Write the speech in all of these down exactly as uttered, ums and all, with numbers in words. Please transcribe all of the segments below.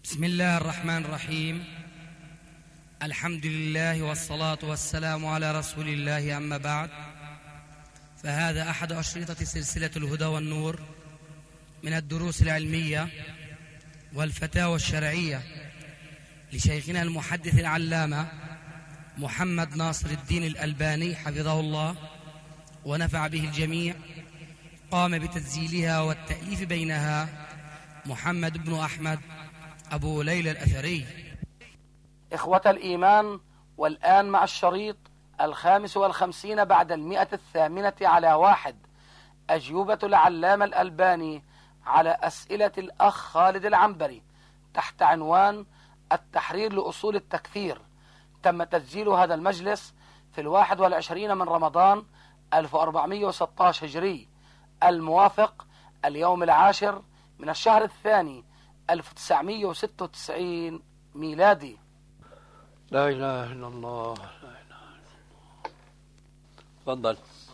بسم الله الرحمن الرحيم. الحمد لله والصلاة والسلام على رسول الله، أما بعد، فهذا أحد أشرطة سلسلة الهدى والنور من الدروس العلمية والفتاوى الشرعية لشيخنا المحدث العلامة محمد ناصر الدين الألباني حفظه الله ونفع به الجميع. قام بتسجيلها والتأليف بينها محمد بن أحمد أبو ليلى الأثري. إخوة الإيمان، والآن مع الشريط الخامس والخمسين بعد المئة الثامنة على واحد، أجوبة العلامة الألباني على أسئلة الأخ خالد العنبري تحت عنوان التحرير لأصول التكفير. تم تسجيل هذا المجلس في الواحد والعشرين من رمضان ألف وأربعمائة وستة عشر هجري، الموافق اليوم العاشر من الشهر الثاني ألف وتسعمائة وستة وتسعين ميلادي. لا إله إلا الله، لا إله إلا الله. تفضل.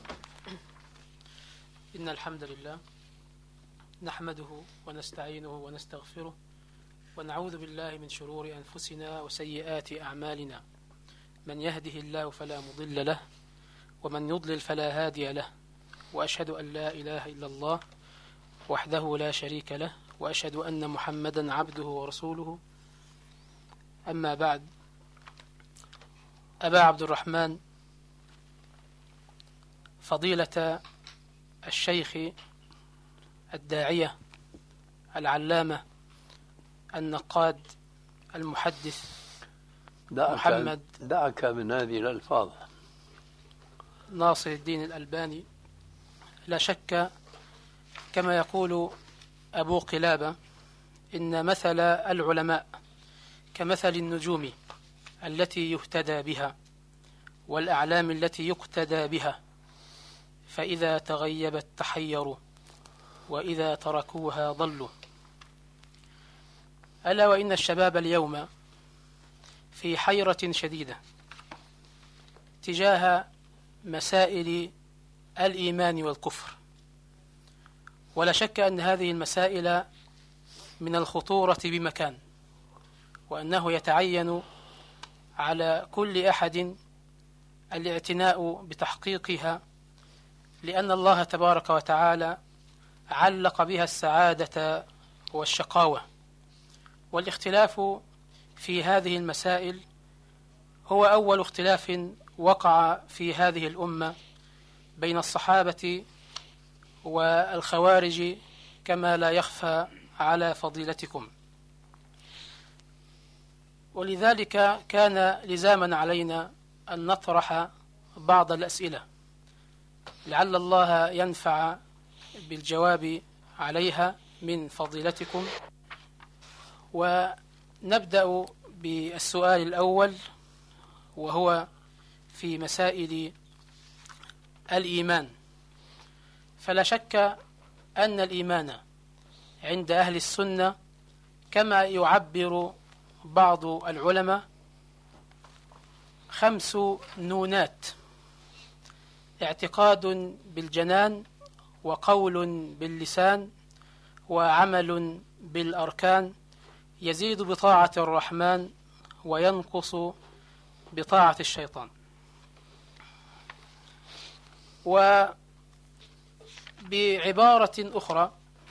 إن الحمد لله نحمده ونستعينه ونستغفره ونعوذ بالله من شرور أنفسنا وسيئات أعمالنا. من يهده الله فلا مضل له ومن يضلل فلا هادي له، وأشهد أن لا إله إلا الله وحده لا شريك له، وأشهد أن محمدا عبده ورسوله. أما بعد، أبا عبد الرحمن فضيلة الشيخ الداعية العلامة النقاد المحدث دعك محمد دعك من هذه الألفاظ ناصر الدين الألباني، لا شك كما يقول أبو قلابة إن مثل العلماء كمثل النجوم التي يهتدى بها والأعلام التي يقتدى بها، فإذا تغيبت تحيروا وإذا تركوها ضلوا. ألا وإن الشباب اليوم في حيرة شديدة تجاه مسائل الإيمان والكفر، ولا شك أن هذه المسائل من الخطورة بمكان، وأنه يتعين على كل أحد الاعتناء بتحقيقها، لأن الله تبارك وتعالى علق بها السعادة والشقاوة. والاختلاف في هذه المسائل هو أول اختلاف وقع في هذه الأمة بين الصحابة والخوارج، كما لا يخفى على فضيلتكم. ولذلك كان لزاما علينا أن نطرح بعض الأسئلة لعل الله ينفع بالجواب عليها من فضيلتكم. ونبدأ بالسؤال الأول، وهو في مسائل الإيمان. فلا شك أن الإيمان عند أهل السنة كما يعبر بعض العلماء خمس نونات: اعتقاد بالجنان، وقول باللسان، وعمل بالأركان، يزيد بطاعة الرحمن وينقص بطاعة الشيطان. وبعبارة أخرى،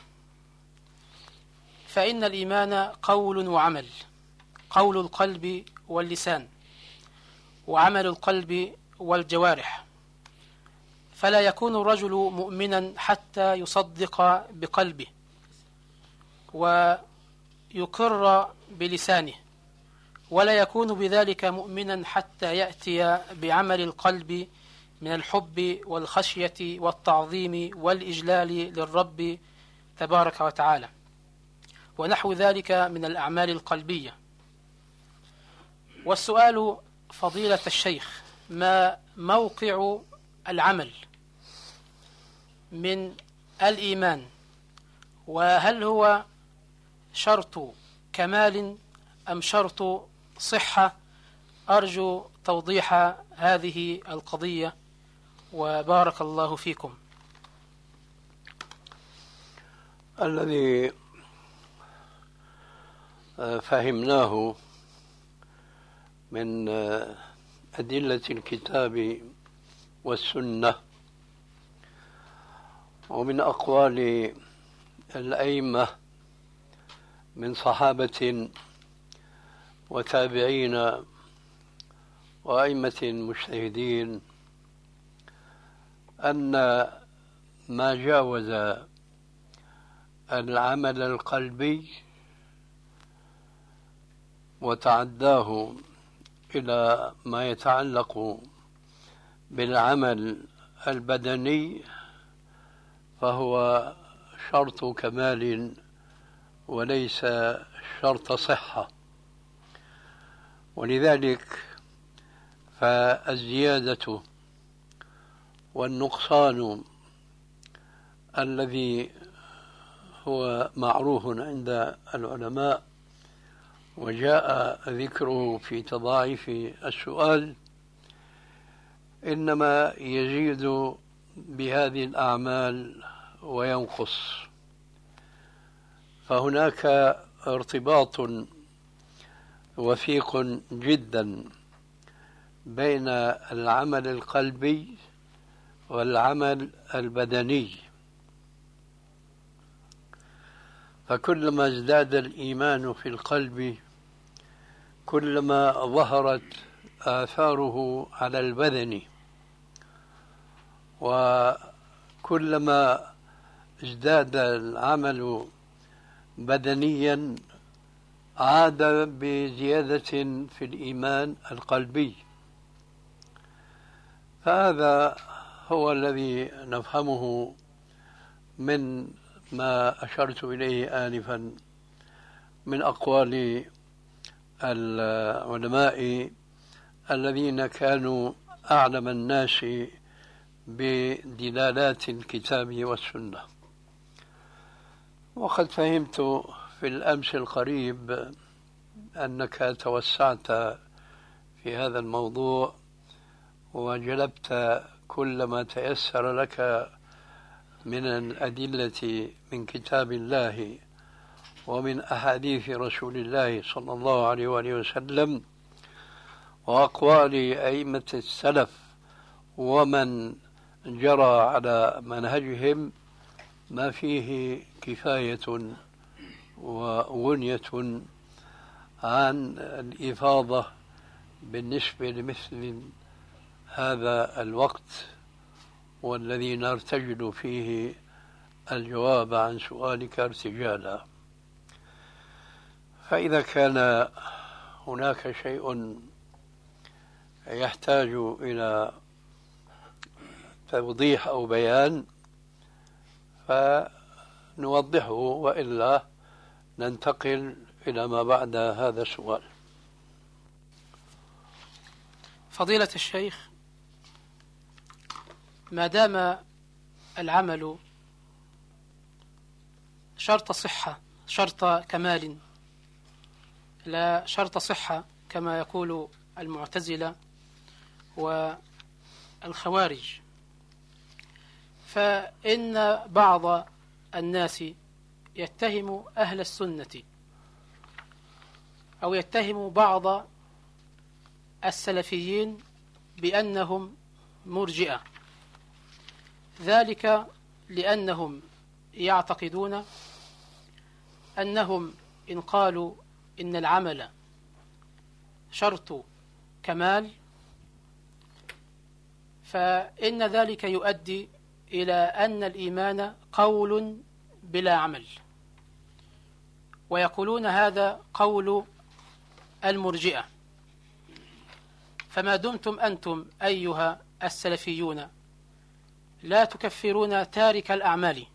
فإن الإيمان قول وعمل، قول القلب واللسان، وعمل القلب والجوارح. فلا يكون الرجل مؤمنا حتى يصدق بقلبه ويقر بلسانه، ولا يكون بذلك مؤمنا حتى يأتي بعمل القلب من الحب والخشية والتعظيم والإجلال للرب تبارك وتعالى، ونحو ذلك من الأعمال القلبية. والسؤال فضيلة الشيخ: ما موقع العمل من الإيمان؟ وهل هو شرط كمال أم شرط صحة؟ أرجو توضيح هذه القضية، وبارك الله فيكم. الذي فهمناه من أدلة الكتاب والسنة ومن أقوال الأئمة من صحابة وتابعين وأئمة مجتهدين أن ما جاوز العمل القلبي وتعداه إلى ما يتعلق بالعمل البدني فهو شرط كمال وليس شرط صحة، ولذلك فالزيادة والنقصان الذي هو معروف عند العلماء وجاء ذكره في تضاعف السؤال إنما يزيد بهذه الأعمال وينقص، فهناك ارتباط وثيق جدا بين العمل القلبي والعمل البدني، فكلما ازداد الإيمان في القلب كلما ظهرت آثاره على البدن، وكلما ازداد العمل بدنيا عاد بزيادة في الإيمان القلبي. فهذا هو الذي نفهمه من ما أشرت إليه آنفا من أقوال العلماء الذين كانوا أعلم الناس بدلالات الكتاب والسنة. وقد فهمت في الأمس القريب أنك توسعت في هذا الموضوع وجلبت كل ما تيسر لك من الأدلة من كتاب الله ومن أحاديث رسول الله صلى الله عليه وآله وسلم وأقوال أئمة السلف ومن جرى على منهجهم ما فيه كفاية وغنية عن الإفاضة بالنسبة لمثل هذا الوقت والذي نرتجل فيه الجواب عن سؤالك ارتجالا. فإذا كان هناك شيء يحتاج إلى توضيح أو بيان فنوضحه، وإلا ننتقل إلى ما بعد هذا السؤال. فضيلة الشيخ، ما دام العمل شرط صحة شرط كمال لا شرط صحة كما يقول المعتزلة والخوارج، فإن بعض الناس يتهم أهل السنة أو يتهم بعض السلفيين بأنهم مرجئة، ذلك لأنهم يعتقدون أنهم إن قالوا إن العمل شرط كمال فإن ذلك يؤدي إلى أن الإيمان قول بلا عمل، ويقولون هذا قول المرجئة. فما دمتم أنتم أيها السلفيون لا تكفرون تارك الأعمال،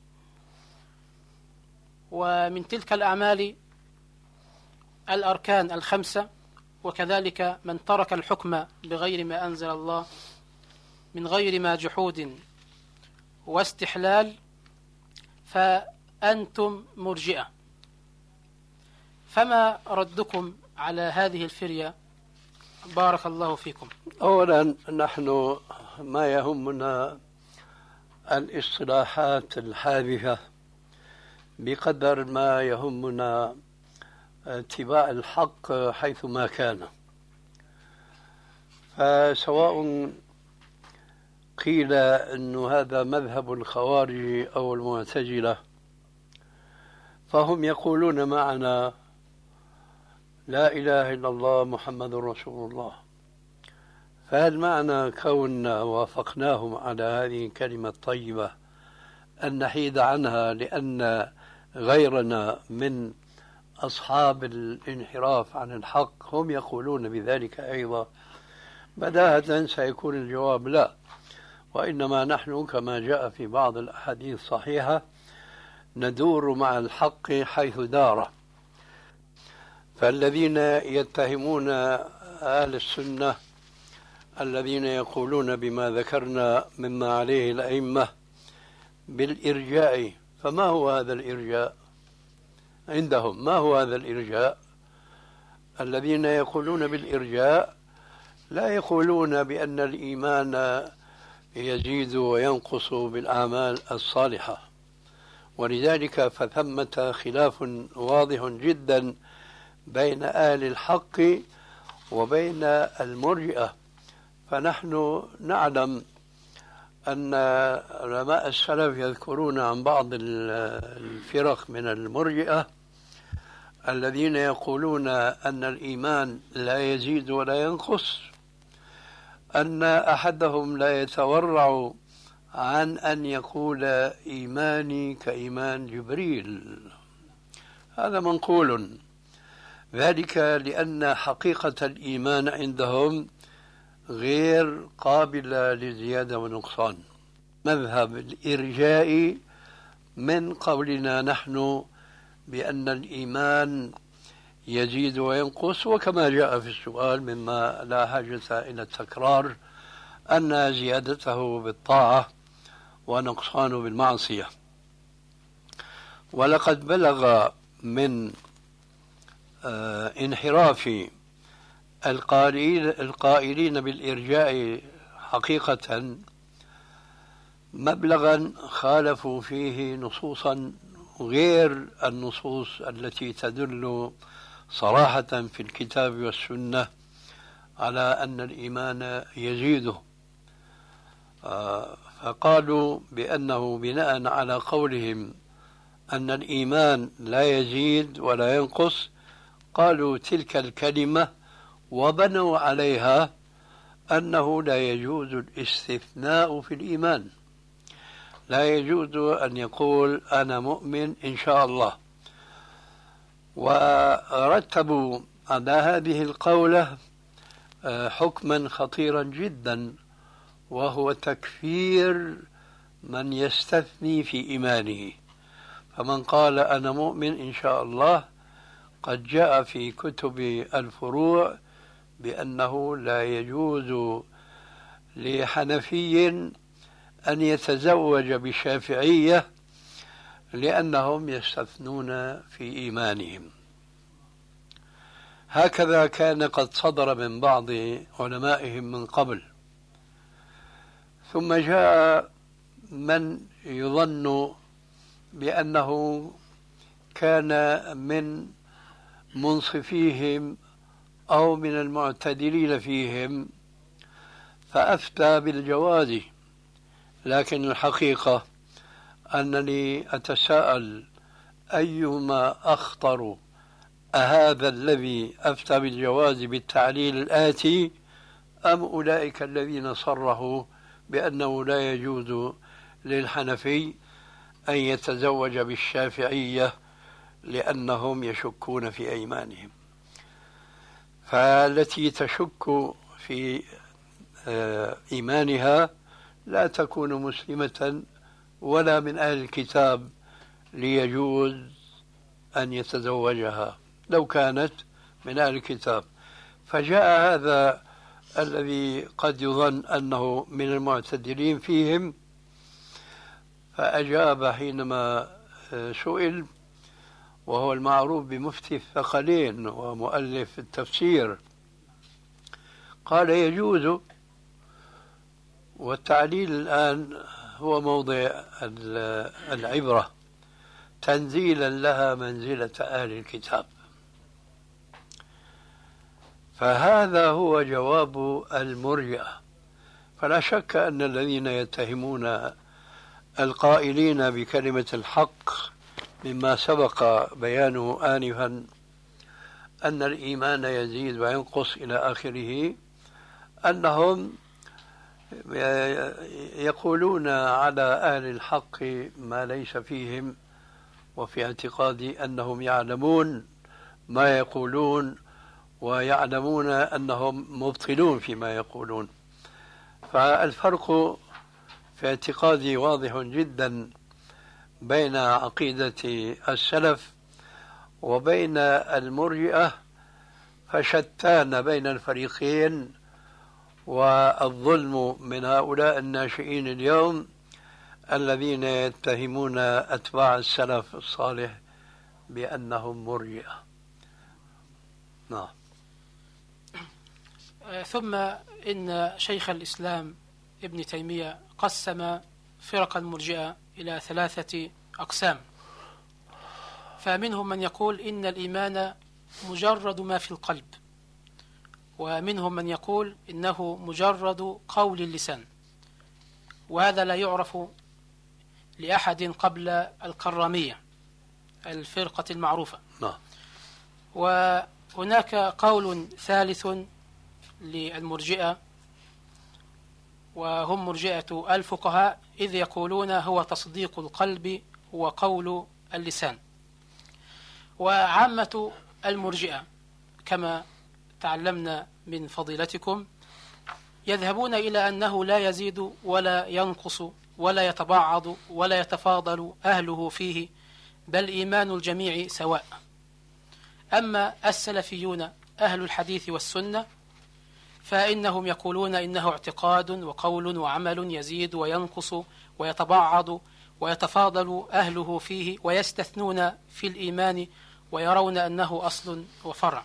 ومن تلك الأعمال الأركان الخمسة، وكذلك من ترك الحكم بغير ما أنزل الله من غير ما جحود واستحلال، فأنتم مرجئة. فما ردكم على هذه الفرية؟ بارك الله فيكم. أولا نحن ما يهمنا الاصطلاحات الحادثة بقدر ما يهمنا اتباع الحق حيثما كان. فسواء قيل أن هذا مذهب الخوارج أو المعتزلة، فهم يقولون معنا لا إله إلا الله محمد رسول الله. فهل معنى كوننا وافقناهم على هذه الكلمة الطيبة أن نحيد عنها لأن غيرنا من أصحاب الانحراف عن الحق هم يقولون بذلك أيضا؟ بداهة سيكون الجواب لا، وإنما نحن كما جاء في بعض الأحاديث الصحيحة ندور مع الحق حيث دار. فالذين يتهمون أهل السنة الذين يقولون بما ذكرنا مما عليه الأئمة بالإرجاء، فما هو هذا الإرجاء عندهم؟ ما هو هذا الإرجاء؟ الذين يقولون بالإرجاء لا يقولون بأن الإيمان يزيد وينقص بالأعمال الصالحة، ولذلك فثمة خلاف واضح جدا بين أهل الحق وبين المرجئة. فنحن نعلم أن علماء السلف يذكرون عن بعض الفرق من المرجئة الذين يقولون أن الإيمان لا يزيد ولا ينقص، أن أحدهم لا يتورع عن أن يقول إيماني كإيمان جبريل. هذا منقول، ذلك لأن حقيقة الإيمان عندهم غير قابلة لزيادة ونقصان. مذهب الإرجاء من قولنا نحن بأن الإيمان يزيد وينقص، وكما جاء في السؤال مما لا حاجة إلى التكرار أن زيادته بالطاعة ونقصانه بالمعصية. ولقد بلغ من آه انحراف القائلين, القائلين بالإرجاء حقيقة مبلغا خالفوا فيه نصوصا غير النصوص التي تدل صراحة في الكتاب والسنة على أن الإيمان يزيد. آه فقالوا بأنه بناء على قولهم أن الإيمان لا يزيد ولا ينقص، قالوا تلك الكلمة وبنوا عليها أنه لا يجوز الاستثناء في الإيمان، لا يجوز أن يقول أنا مؤمن إن شاء الله. ورتبوا على هذه القولة حكما خطيرا جدا، وهو تكفير من يستثني في إيمانه. فمن قال أنا مؤمن إن شاء الله قد جاء في كتب الفروع بأنه لا يجوز لحنفي أن يتزوج بشافعية لأنهم يستثنون في إيمانهم. هكذا كان قد صدر من بعض علمائهم من قبل. ثم جاء من يظن بأنه كان من منصفيهم أو من المعتدلين فيهم فأفتى بالجواز، لكن الحقيقة أنني أتساءل أيهما أخطر، أهذا الذي أفتى بالجواز بالتعليل الآتي أم أولئك الذين صرحوا بأنه لا يجوز للحنفي أن يتزوج بالشافعية لأنهم يشكون في أيمانهم؟ فالتي تشك في إيمانها لا تكون مسلمة ولا من أهل الكتاب ليجوز أن يتزوجها لو كانت من أهل الكتاب. فجاء هذا الذي قد يظن أنه من المعتدلين فيهم فأجاب حينما سئل، وهو المعروف بمفتي الثقلين ومؤلف التفسير، قال يجوز. والتعليل الآن هو موضع العبرة تنزيلا لها منزلة أهل الكتاب. فهذا هو جواب المرجئة. فلا شك أن الذين يتهمون القائلين بكلمة الحق مما سبق بيانه آنفا أن الإيمان يزيد وينقص إلى آخره، أنهم يقولون على أهل الحق ما ليس فيهم، وفي اعتقادي أنهم يعلمون ما يقولون ويعلمون أنهم مبطلون فيما يقولون. فالفرق في اعتقادي واضح جدا بين عقيدة السلف وبين المرجئة، فشتان بين الفريقين. والظلم من هؤلاء الناشئين اليوم الذين يتهمون أتباع السلف الصالح بأنهم مرجئة. نعم. ثم إن شيخ الإسلام ابن تيمية قسم فرق المرجئة إلى ثلاثة أقسام. فمنهم من يقول إن الإيمان مجرد ما في القلب، ومنهم من يقول إنه مجرد قول اللسان، وهذا لا يعرف لأحد قبل الكرامية الفرقة المعروفة. وهناك قول ثالث للمرجئة، وهم مرجئة الفقهاء، إذ يقولون هو تصديق القلب وقول اللسان. وعامة المرجئة كما تعلمنا من فضيلتكم يذهبون إلى أنه لا يزيد ولا ينقص ولا يتبعض ولا يتفاضل أهله فيه، بل إيمان الجميع سواء. أما السلفيون أهل الحديث والسنة فإنهم يقولون إنه اعتقاد وقول وعمل يزيد وينقص ويتبعض ويتفاضل أهله فيه، ويستثنون في الإيمان ويرون أنه أصل وفرع.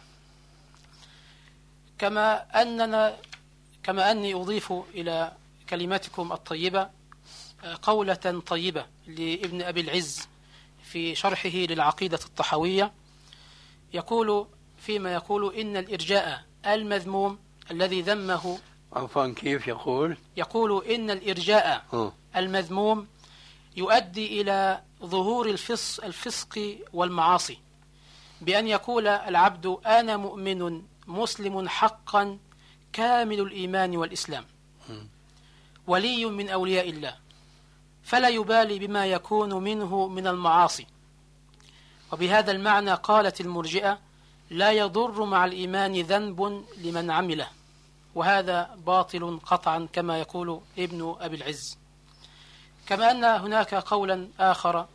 كما أننا كما أني أضيف إلى كلماتكم الطيبة قولة طيبة لابن أبي العز في شرحه للعقيدة الطحوية، يقول فيما يقول إن الإرجاء المذموم الذي ذمه. عفوا، كيف يقول؟ يقول إن الإرجاء م. المذموم يؤدي إلى ظهور الفص الفسق والمعاصي، بأن يقول العبد أنا مؤمن مسلم حقا كامل الإيمان والإسلام ولي من أولياء الله، فلا يبالي بما يكون منه من المعاصي. وبهذا المعنى قالت المرجئة لا يضر مع الإيمان ذنب لمن عمله، وهذا باطل قطعا كما يقول ابن أبي العز. كما أن هناك قولا آخر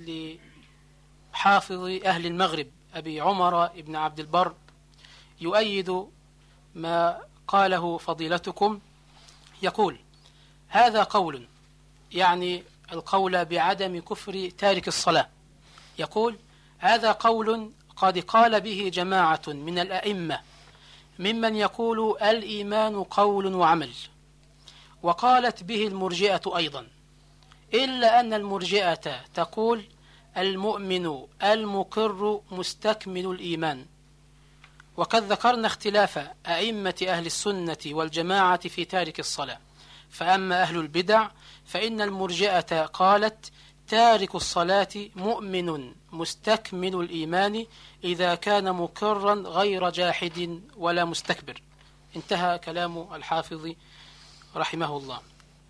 لحافظ أهل المغرب أبي عمر ابن عبد البر يؤيد ما قاله فضيلتكم، يقول هذا قول، يعني القول بعدم كفر تارك الصلاة، يقول هذا قول قد قال به جماعة من الأئمة ممن يقول الإيمان قول وعمل، وقالت به المرجئة أيضا، إلا أن المرجئة تقول المؤمن المقر مستكمل الإيمان. وقد ذكرنا اختلاف أئمة أهل السنة والجماعة في تارك الصلاة. فأما أهل البدع فإن المرجئة قالت تارك الصلاة مؤمن مستكمل الإيمان إذا كان مقرا غير جاحد ولا مستكبر. انتهى كلام الحافظ رحمه الله.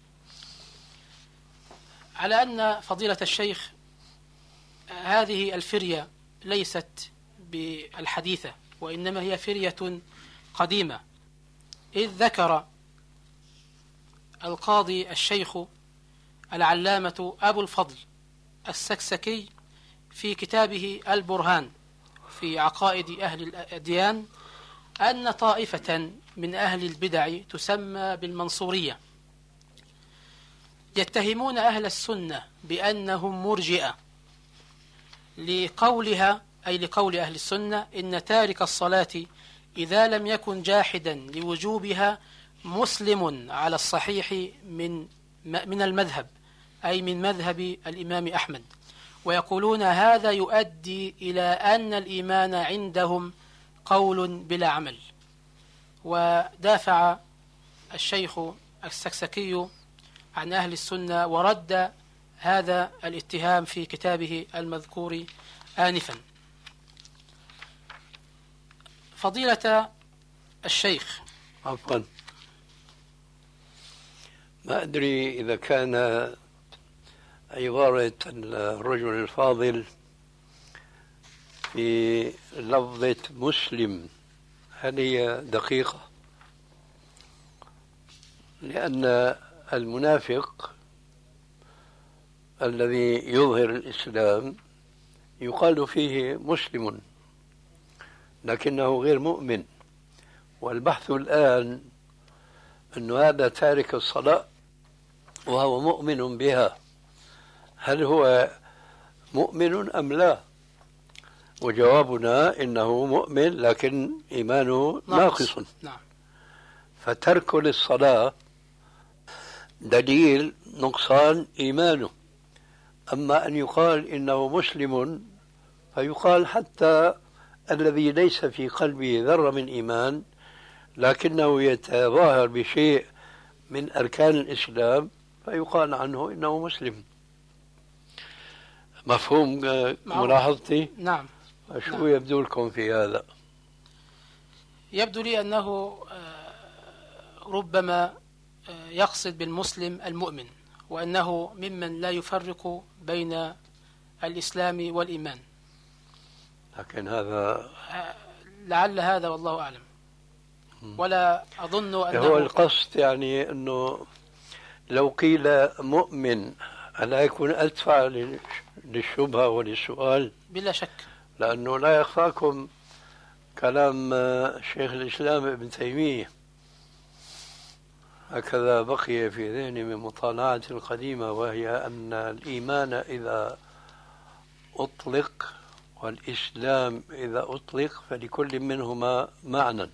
على أن فضيلة الشيخ هذه الفرية ليست بالحديثة، وإنما هي فرية قديمة، إذ ذكر القاضي الشيخ العلامة أبو الفضل السكسكي في كتابه البرهان في عقائد أهل الأديان أن طائفة من أهل البدع تسمى بالمنصورية يتهمون أهل السنة بأنهم مرجئة لقولها، أي لقول أهل السنة إن تارك الصلاة إذا لم يكن جاحدا لوجوبها مسلم على الصحيح من من المذهب، أي من مذهب الإمام أحمد. ويقولون هذا يؤدي إلى أن الإيمان عندهم قول بلا عمل. ودافع الشيخ السكسكي عن أهل السنة ورد هذا الاتهام في كتابه المذكور آنفا. فضيلة الشيخ، عفوا، ما أدري إذا كان عبارة الرجل الفاضل في لفظة مسلم هل هي دقيقة؟ لأن المنافق الذي يظهر الإسلام يقال فيه مسلم لكنه غير مؤمن، والبحث الآن أن هذا تارك الصلاة وهو مؤمن بها، هل هو مؤمن أم لا؟ وجوابنا إنه مؤمن لكن إيمانه ناقص. نعم. فترك للصلاة دليل نقصان إيمانه. أما أن يقال إنه مسلم فيقال حتى الذي ليس في قلبه ذرة من إيمان لكنه يتظاهر بشيء من أركان الإسلام فيقال عنه إنه مسلم. مفهوم ملاحظتي؟ نعم. شو نعم. يبدو لكم في هذا؟ يبدو لي أنه ربما يقصد بالمسلم المؤمن، وأنه ممن لا يفرق بين الإسلام والإيمان، لكن هذا لعل هذا والله أعلم، ولا أظن أنه هو القصد. يعني أنه لو قيل مؤمن ألا يكون أدفع للشبهة وللسؤال؟ بلا شك، لأنه لا يخفاكم كلام شيخ الإسلام ابن تيمية، هكذا بقي في ذهني من مطالعة القديمة، وهي أن الإيمان إذا أطلق والإسلام إذا أطلق فلكل منهما معنى،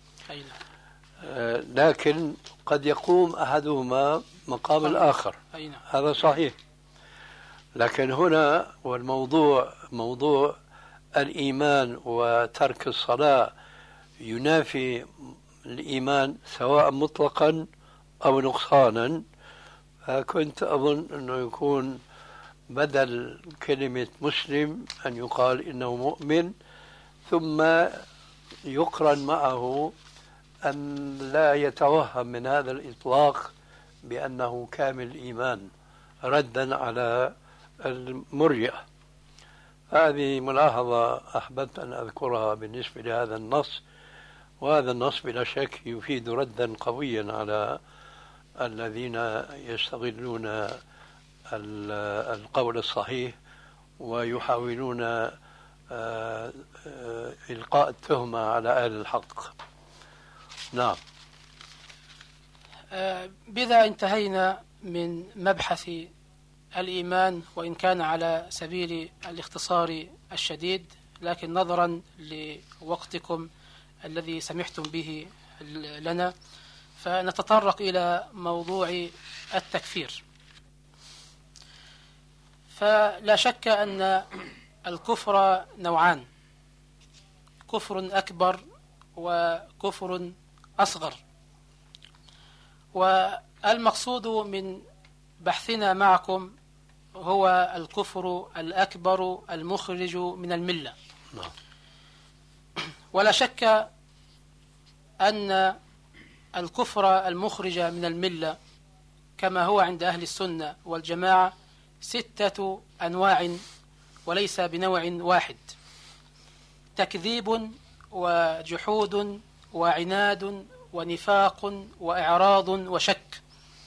لكن قد يقوم أحدهما مقام الآخر، هذا صحيح. لكن هنا والموضوع موضوع الإيمان وترك الصلاة ينافي الإيمان سواء مطلقا أو نقصانا، فكنت أظن أنه يكون بدل كلمة مسلم أن يقال إنه مؤمن، ثم يقرن معه أن لا يتوهم من هذا الإطلاق بأنه كامل الإيمان ردا على المرجئة. هذه ملاحظة أحببت أن أذكرها بالنسبة لهذا النص، وهذا النص بلا شك يفيد ردا قويا على الذين يستغلون القول الصحيح ويحاولون إلقاء التهمة على أهل الحق. نعم. بذا انتهينا من مبحث الإيمان، وإن كان على سبيل الاختصار الشديد، لكن نظرا لوقتكم الذي سمحتم به لنا فنتطرق إلى موضوع التكفير. فلا شك أن الكفر نوعان، كفر أكبر وكفر أصغر، والمقصود من بحثنا معكم هو الكفر الأكبر المخرج من الملة. ولا شك أن الكفر المخرج من الملة كما هو عند أهل السنة والجماعة ستة أنواع وليس بنوع واحد: تكذيب وجحود وعناد ونفاق وإعراض وشك.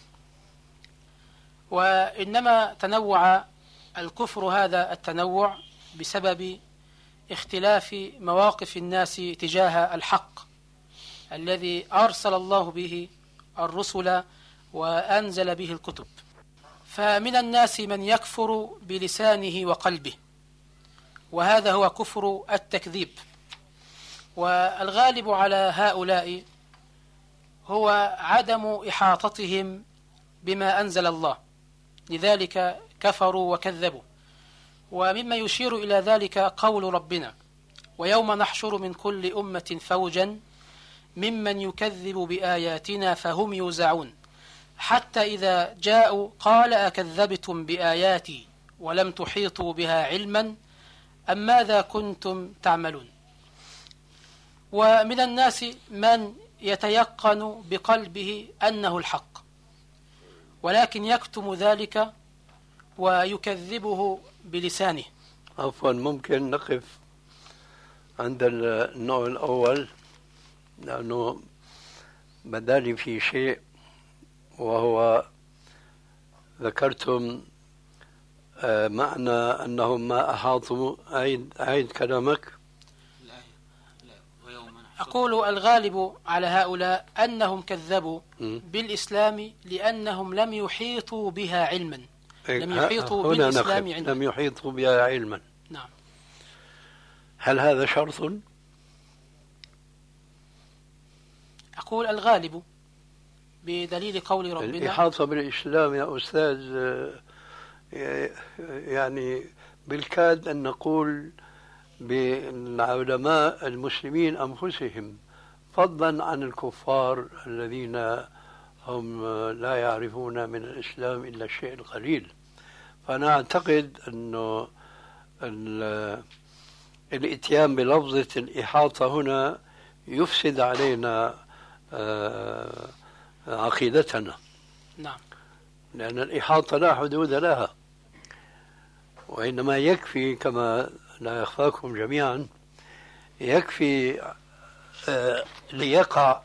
وإنما تنوع الكفر هذا التنوع بسبب اختلاف مواقف الناس تجاه الحق الذي أرسل الله به الرسل وأنزل به الكتب. فمن الناس من يكفر بلسانه وقلبه، وهذا هو كفر التكذيب، والغالب على هؤلاء هو عدم إحاطتهم بما أنزل الله، لذلك كفروا وكذبوا. ومما يشير إلى ذلك قول ربنا: ويوم نحشر من كل أمة فوجا ممن يكذب بآياتنا فهم يوزعون حتى إذا جاءوا قال أكذبتم بآياتي ولم تحيطوا بها علما أم ماذا كنتم تعملون. ومن الناس من يتيقن بقلبه أنه الحق ولكن يكتم ذلك ويكذبه بلسانه. عفوا، ممكن نقف عند النوع الأول لأنه بدالي في شيء، وهو ذكرتم معنى أنهم ما أحاطوا. عيد, عيد كلامك. أقول الغالب على هؤلاء أنهم كذبوا بالإسلام لأنهم لم يحيطوا بها علما. لم يحيطوا بالإسلام علما. لم يحيطوا بها علما. نعم. هل هذا شرط؟ أقول الغالب بدليل قول ربنا. الإحاطة بالإسلام يا أستاذ يعني بالكاد أن نقول بالعلماء المسلمين أنفسهم، فضلا عن الكفار الذين هم لا يعرفون من الإسلام إلا الشيء القليل. فأنا أعتقد أنه الإتيان بلفظة الإحاطة هنا يفسد علينا عقيدتنا. نعم. لأن الإحاطة لا حدود لها، وإنما يكفي كما لا يخفاكم جميعا يكفي ليقع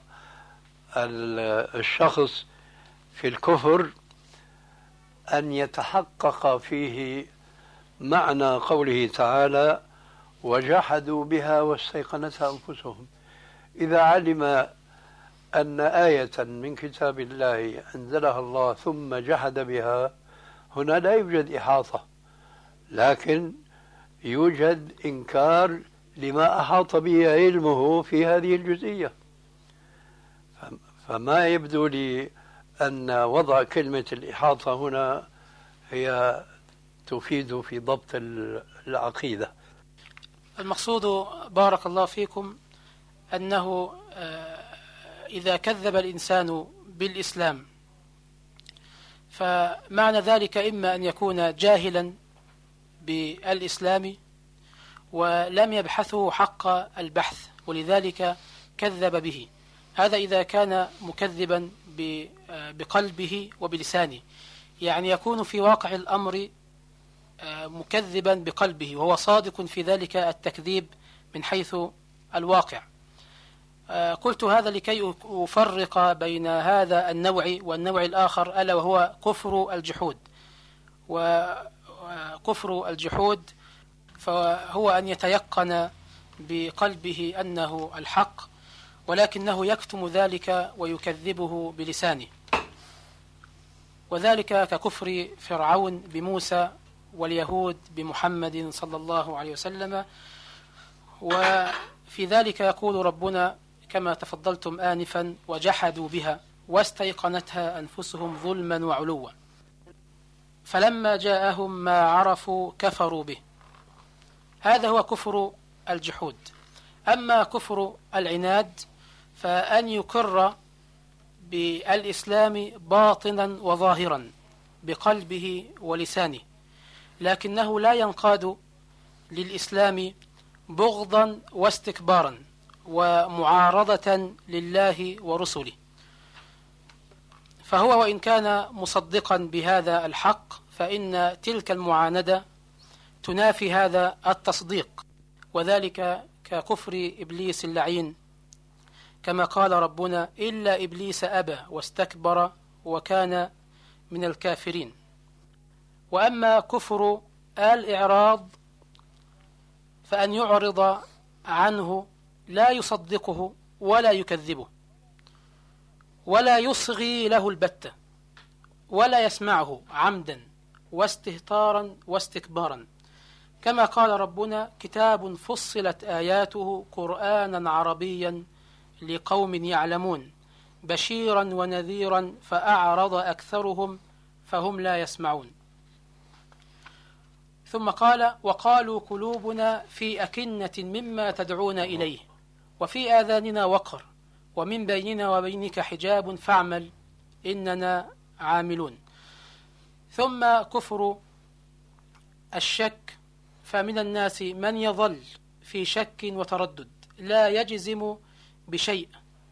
الشخص في الكفر أن يتحقق فيه معنى قوله تعالى وجحدوا بها واستيقنتها أنفسهم. إذا علم أن آية من كتاب الله أنزلها الله ثم جحد بها، هنا لا يوجد إحاطة، لكن يوجد إنكار لما أحاط به علمه في هذه الجزئية. فما يبدو لي أن وضع كلمة الإحاطة هنا هي تفيد في ضبط العقيدة. المقصود بارك الله فيكم أنه إذا كذب الإنسان بالإسلام فمعنى ذلك إما أن يكون جاهلا بالإسلام ولم يبحثه حق البحث ولذلك كذب به. هذا إذا كان مكذبا بقلبه وبلسانه، يعني يكون في واقع الأمر مكذبا بقلبه وهو صادق في ذلك التكذيب من حيث الواقع. قلت هذا لكي أفرق بين هذا النوع والنوع الآخر ألا وهو كفر الجحود. وكفر الجحود فهو أن يتيقن بقلبه أنه الحق ولكنه يكتم ذلك ويكذبه بلسانه، وذلك ككفر فرعون بموسى واليهود بمحمد صلى الله عليه وسلم. وفي ذلك يقول ربنا كما تفضلتم آنفا وجحدوا بها واستيقنتها أنفسهم ظلما وعلوا فلما جاءهم ما عرفوا كفروا به. هذا هو كفر الجحود. أما كفر العناد فأن يكر بالإسلام باطنا وظاهرا بقلبه ولسانه، لكنه لا ينقاد للإسلام بغضا واستكبارا ومعارضة لله ورسله. فهو وإن كان مصدقا بهذا الحق فإن تلك المعاندة تنافي هذا التصديق، وذلك ككفر إبليس اللعين كما قال ربنا إلا إبليس أبى واستكبر وكان من الكافرين. وأما كفر الإعراض فأن يعرض عنه لا يصدقه ولا يكذبه ولا يصغي له البتة ولا يسمعه عمدا واستهتارا واستكبارا، كما قال ربنا كتاب فصلت آياته قرآنا عربيا لقوم يعلمون بشيرا ونذيرا فأعرض أكثرهم فهم لا يسمعون. ثم قال وقالوا قلوبنا في أكنة مما تدعون إليه وفي آذاننا وقر ومن بيننا وبينك حجاب فاعمل إننا عاملون. ثم كفر الشك، فمن الناس من يظل في شك وتردد لا يجزم بشيء.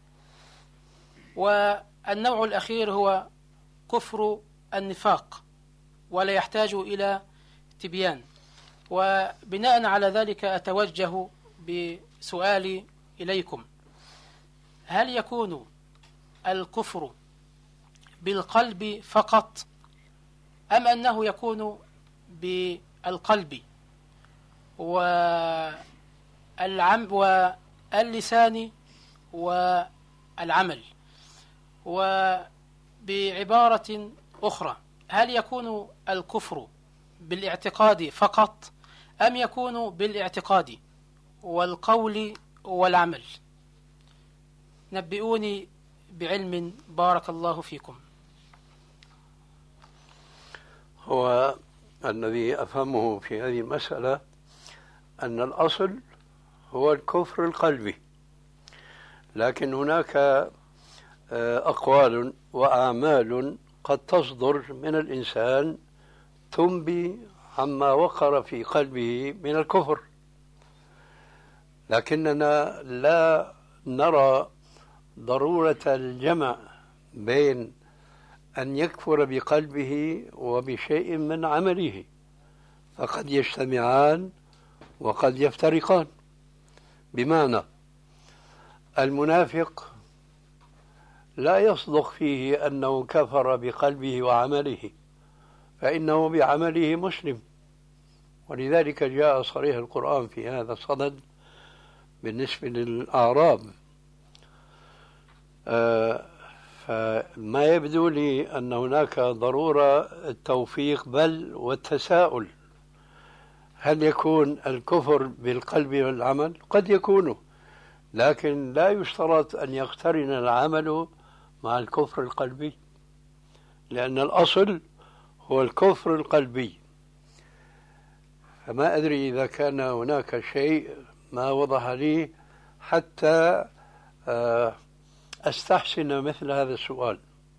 والنوع الأخير هو كفر النفاق، ولا يحتاج إلى تبيان. وبناء على ذلك أتوجه بسؤالي إليكم: هل يكون الكفر بالقلب فقط، أم أنه يكون بالقلب والعم واللسان والعمل؟ وبعبارة أخرى، هل يكون الكفر بالاعتقاد فقط، أم يكون بالاعتقاد والقول والعمل؟ نبئوني بعلم بارك الله فيكم. هو الذي أفهمه في هذه المسألة أن الأصل هو الكفر القلبي، لكن هناك أقوال وأعمال قد تصدر من الإنسان تنبي عما وقر في قلبه من الكفر، لكننا لا نرى ضرورة الجمع بين أن يكفر بقلبه وبشيء من عمله، فقد يجتمعان وقد يفترقان. بمعنى المنافق لا يصدق فيه أنه كفر بقلبه وعمله، فإنه بعمله مسلم، ولذلك جاء صريح القرآن في هذا الصدد بالنسبة للأعراب. آه فما يبدو لي أن هناك ضرورة التوفيق بل والتساؤل: هل يكون الكفر بالقلب والعمل؟ قد يكون، لكن لا يشترط أن يقترن العمل مع الكفر القلبي، لأن الأصل هو الكفر القلبي. فما أدري إذا كان هناك شيء ما وضح لي حتى أستحسن مثل هذا السؤال.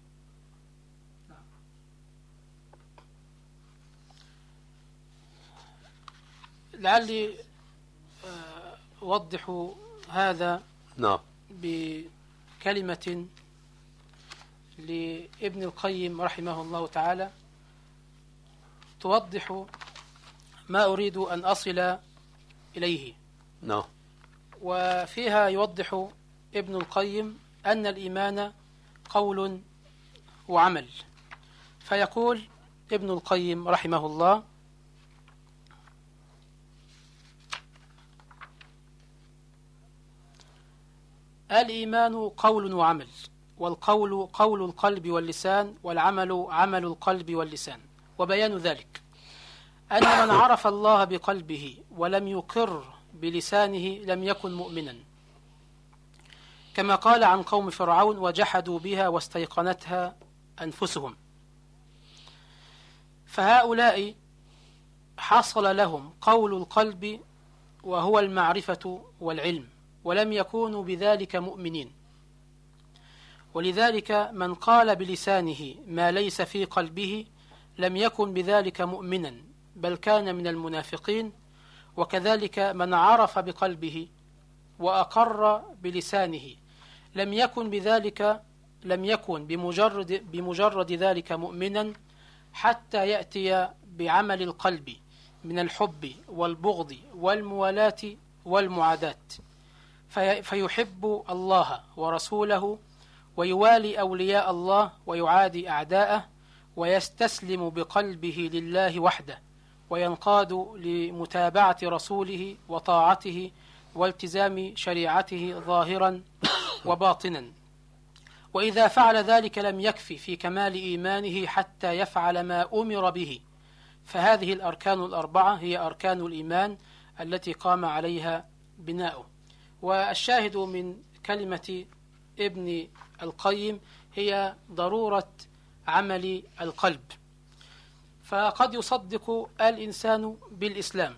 لعلي أوضح هذا نعم بكلمة لابن القيم رحمه الله تعالى توضح ما أريد أن أصل إليه. نعم. وفيها يوضح ابن القيم أن الإيمان قول وعمل، فيقول ابن القيم رحمه الله: الإيمان قول وعمل، والقول قول القلب واللسان، والعمل عمل القلب واللسان. وبيان ذلك أن من عرف الله بقلبه ولم يقر بلسانه لم يكن مؤمنا، كما قال عن قوم فرعون: وجحدوا بها واستيقنتها أنفسهم. فهؤلاء حصل لهم قول القلب وهو المعرفة والعلم، ولم يكونوا بذلك مؤمنين. ولذلك من قال بلسانه ما ليس في قلبه لم يكن بذلك مؤمنا، بل كان من المنافقين. وكذلك من عرف بقلبه وأقر بلسانه لم يكن بذلك لم يكن بمجرد بمجرد ذلك مؤمنا، حتى يأتي بعمل القلب من الحب والبغض والموالاة والمعاداة، فيحب الله ورسوله ويوالي أولياء الله ويعادي أعداءه، ويستسلم بقلبه لله وحده، وينقاد لمتابعة رسوله وطاعته والتزام شريعته ظاهرا وباطنا. وإذا فعل ذلك لم يكفي في كمال إيمانه حتى يفعل ما أمر به. فهذه الأركان الأربعة هي أركان الإيمان التي قام عليها بناؤه. والشاهد من كلمة ابن القيم هي ضرورة عمل القلب. فقد يصدق الإنسان بالإسلام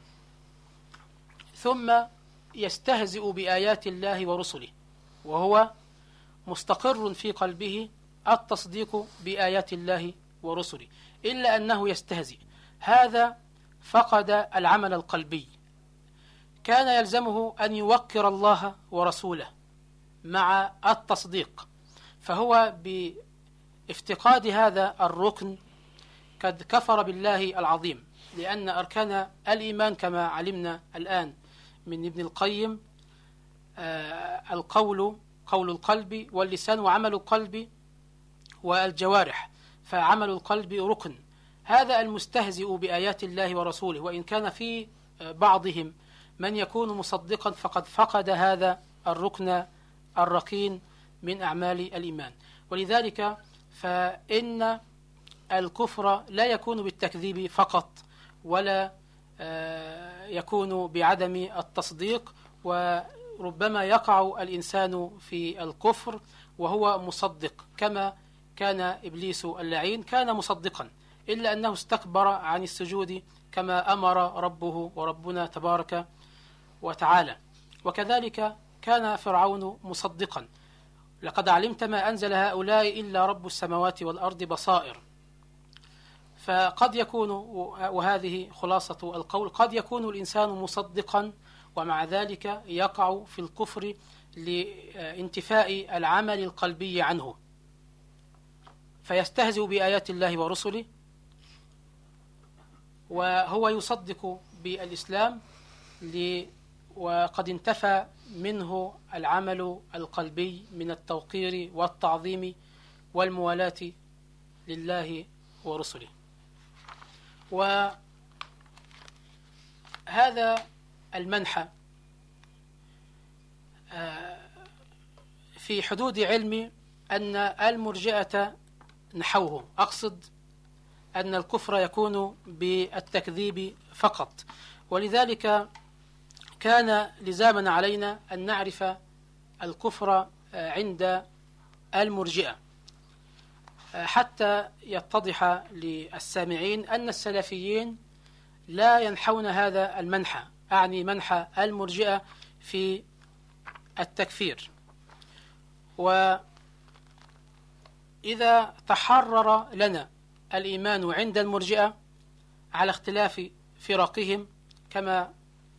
ثم يستهزئ بآيات الله ورسله، وهو مستقر في قلبه التصديق بآيات الله ورسله، إلا أنه يستهزئ. هذا فقد العمل القلبي. كان يلزمه أن يوقر الله ورسوله مع التصديق، فهو بافتقاد هذا الركن قد كفر بالله العظيم، لأن أركان الإيمان كما علمنا الآن من ابن القيم آه القول قول القلب واللسان وعمل القلب والجوارح، فعمل القلب ركن. هذا المستهزئ بآيات الله ورسوله، وإن كان في بعضهم من يكون مصدقا، فقد فقد هذا الركن الركين من أعمال الإيمان. ولذلك فإن الكفر لا يكون بالتكذيب فقط، ولا يكون بعدم التصديق، وربما يقع الإنسان في الكفر وهو مصدق، كما كان إبليس اللعين كان مصدقا، إلا أنه استكبر عن السجود كما أمر ربه وربنا تبارك وتعالى. وكذلك كان فرعون مصدقا: لقد علمت ما أنزل هؤلاء إلا رب السماوات والأرض بصائر. فقد يكون، وهذه خلاصة القول، قد يكون الإنسان مصدقا ومع ذلك يقع في الكفر لانتفاء العمل القلبي عنه، فيستهزئ بآيات الله ورسله، وهو يصدق بالإسلام وقد انتفى منه العمل القلبي من التوقير والتعظيم والموالاة لله ورسله. وهذا المنحى في حدود علم أن المرجئة نحوه، أقصد أن الكفر يكون بالتكذيب فقط، ولذلك كان لزاما علينا أن نعرف الكفر عند المرجئة حتى يتضح للسامعين أن السلفيين لا ينحون هذا المنحى، أعني منحى المرجئة في التكفير. وإذا تحرر لنا الإيمان عند المرجئة على اختلاف فرقهم كما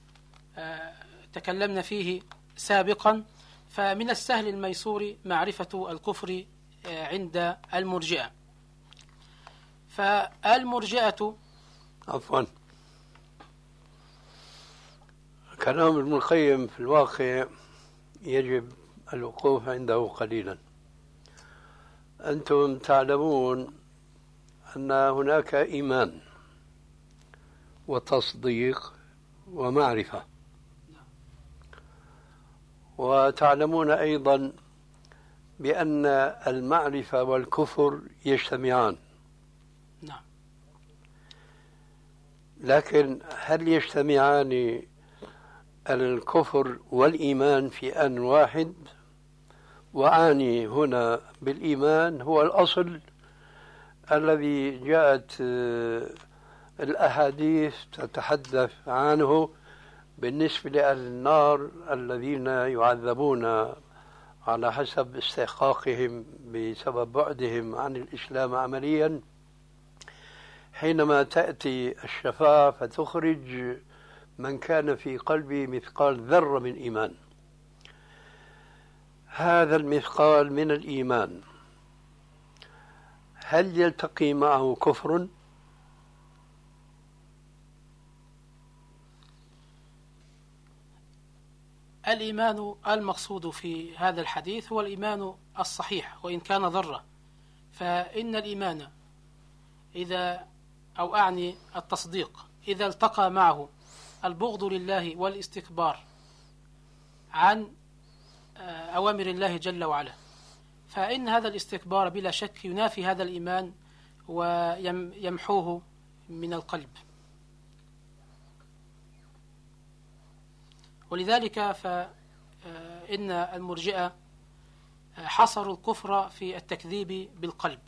تكلمنا فيه سابقا، فمن السهل الميسور معرفة الكفر عند المرجئة. فالمرجئة عفوا كلام ابن القيم في الواقع يجب الوقوف عنده قليلا. أنتم تعلمون أن هناك إيمان وتصديق ومعرفة، وتعلمون أيضا بأن المعرفة والكفر يجتمعان. نعم. لكن هل يجتمعان الكفر والإيمان في آن واحد؟ وأعني هنا بالإيمان هو الأصل الذي جاءت الأحاديث تتحدث عنه بالنسبة لأهل النار الذين يعذبون على حسب استحقاقهم بسبب بعدهم عن الإسلام عمليا، حينما تأتي الشفاعة فتخرج من كان في قلبه مثقال ذرة من إيمان. هذا المثقال من الإيمان هل يلتقي معه كفر؟ الإيمان المقصود في هذا الحديث هو الإيمان الصحيح وإن كان ذرة، فإن الإيمان إذا أو أعني التصديق إذا التقى معه البغض لله والاستكبار عن أوامر الله جل وعلا، فإن هذا الاستكبار بلا شك ينافي هذا الإيمان ويمحوه من القلب. ولذلك فإن المرجئة حصروا الكفر في التكذيب بالقلب،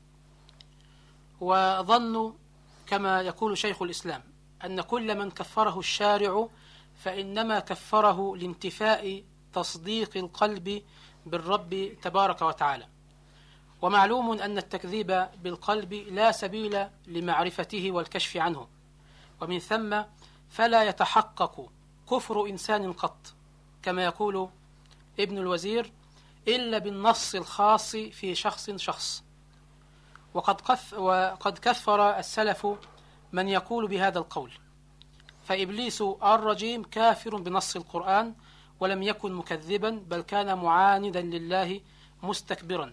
وظنوا كما يقول شيخ الإسلام أن كل من كفره الشارع فإنما كفره لانتفاء تصديق القلب بالرب تبارك وتعالى. ومعلوم أن التكذيب بالقلب لا سبيل لمعرفته والكشف عنه، ومن ثم فلا يتحقق كفر إنسان قط كما يقول ابن الوزير إلا بالنص الخاص في شخص شخص. وقد, كف وقد كفر السلف من يقول بهذا القول، فإبليس الرجيم كافر بنص القرآن ولم يكن مكذبا، بل كان معاندا لله مستكبرا.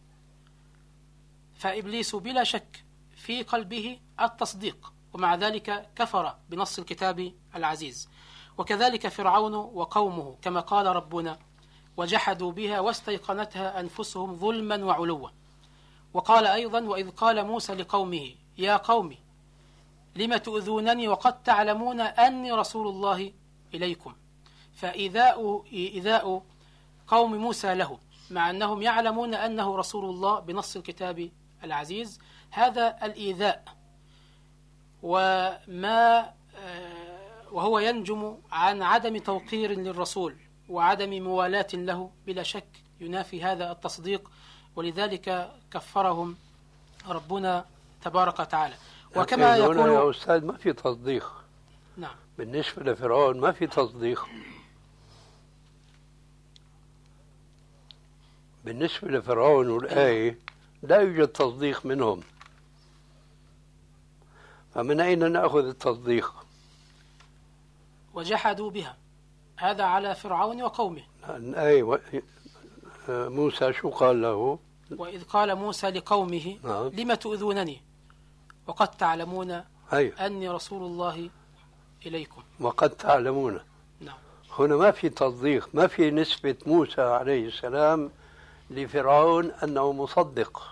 فإبليس بلا شك في قلبه التصديق، ومع ذلك كفر بنص الكتاب العزيز. وكذلك فرعون وقومه كما قال ربنا: وجحدوا بها واستيقنتها أنفسهم ظلما وعلوا. وقال أيضا: وإذ قال موسى لقومه يا قوم لم تؤذونني وقد تعلمون أني رسول الله إليكم. فإيذاء إيذاء قوم موسى له مع أنهم يعلمون أنه رسول الله بنص الكتاب العزيز، هذا الإيذاء وما وهو ينجم عن عدم توقير للرسول وعدم موالاة له، بلا شك ينافي هذا التصديق، ولذلك كفرهم ربنا تبارك وتعالى. وكما يقول يا أستاذ ما في تصديق. نعم. بالنسبة لفرعون ما في تصديق. بالنسبة لفرعون والآية لا يوجد تصديق منهم، فمن أين نأخذ التصديق؟ وجحدوا بها، هذا على فرعون وقومه. الآية و... موسى شو قال له؟ وإذ قال موسى لقومه نعم. لم تؤذونني وقد تعلمون أيوه. أني رسول الله إليكم. وقد تعلمون. نعم. هنا ما في تصديق، ما في نسبة موسى عليه السلام لفرعون أنه مصدق،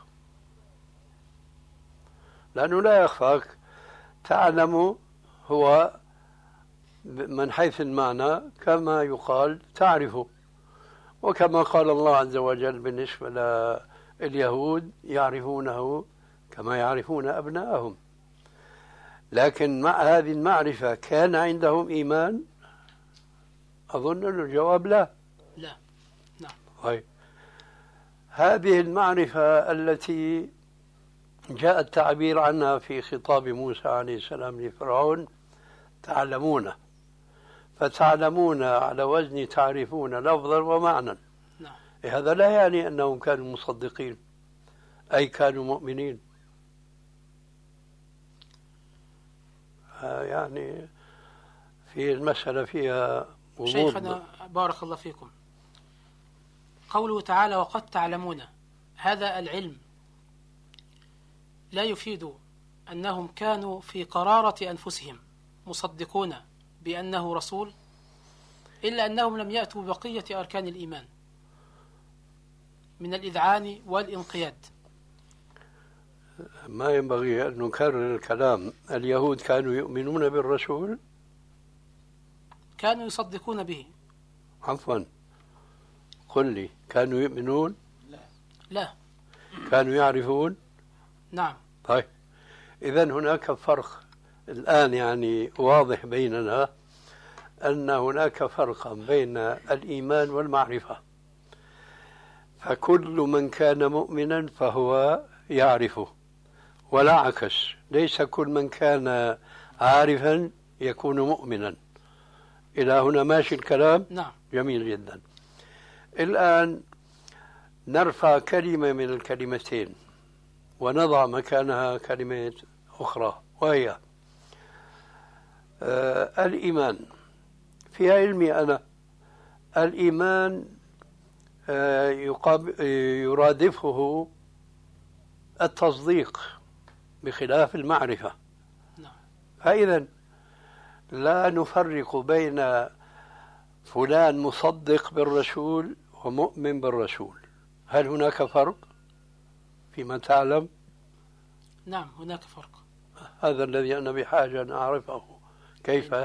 لأنه لا يخفاك تعلم هو من حيث المعنى كما يقال تعرف، وكما قال الله عز وجل بالنسبة لليهود يعرفونه كما يعرفون أبنائهم. لكن مع هذه المعرفة كان عندهم إيمان؟ أظن الجواب لا. لا. نعم. طيب، هذه المعرفة التي جاء التعبير عنها في خطاب موسى عليه السلام لفرعون تعلمون، فتعلمون على وزن تعرفون لفظا ومعنى. نعم. هذا لا يعني أنهم كانوا مصدقين أي كانوا مؤمنين. يعني في المسألة فيها غموض. شيخنا بارك الله فيكم، قوله تعالى وقد تعلمون، هذا العلم لا يفيد أنهم كانوا في قرارة أنفسهم مصدقون بأنه رسول، إلا أنهم لم يأتوا ببقية أركان الإيمان من الإذعان والإنقياد. ما ينبغي أن نكرر الكلام. اليهود كانوا يؤمنون بالرسول؟ كانوا يصدقون به. عفوا، قل لي، كانوا يؤمنون؟ لا. لا. كانوا يعرفون؟ نعم. طيب، إذن هناك فرق الآن يعني واضح بيننا، أن هناك فرقا بين الإيمان والمعرفة. فكل من كان مؤمنا فهو يعرفه، ولا عكس. ليس كل من كان عارفا يكون مؤمنا. إلى هنا ماشي الكلام؟ نعم. جميل جدا. الآن نرفع كلمة من الكلمتين ونضع مكانها كلمة أخرى، وهي آه الإيمان. في علمي أنا الإيمان آه يرادفه التصديق بخلاف المعرفة. نعم. فإذا لا نفرق بين فلان مصدق بالرسول ومؤمن بالرسول. هل هناك فرق فيما تعلم؟ نعم هناك فرق. هذا الذي أنا بحاجة أن أعرفه. كيف؟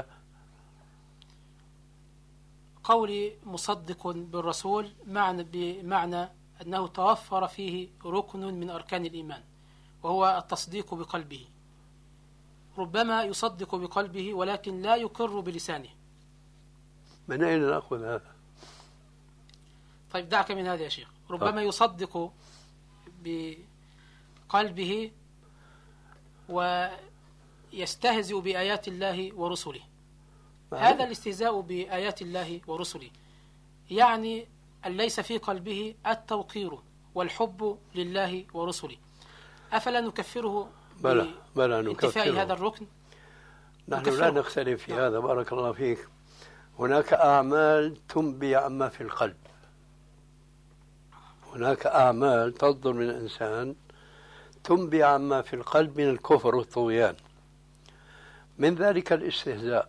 قولي مصدق بالرسول معنى بمعنى أنه توفر فيه ركن من أركان الإيمان، وهو التصديق بقلبه. ربما يصدق بقلبه ولكن لا يقر بلسانه. من أين نأخذ هذا؟ طيب دعك من هذا يا شيخ. ربما يصدق بقلبه ويستهزئ بآيات الله ورسله. هذا الاستهزاء بآيات الله ورسله يعني أن ليس في قلبه التوقير والحب لله ورسله. أفلا نكفره بلى بلى بانتفاء نكفره. هذا الركن؟ نحن نكفره. لا نختلف في هذا. بارك الله فيك. هناك أعمال تنبي عما في القلب، هناك أعمال تصدر من الإنسان تنبي عما في القلب من الكفر والطغيان، من ذلك الاستهزاء.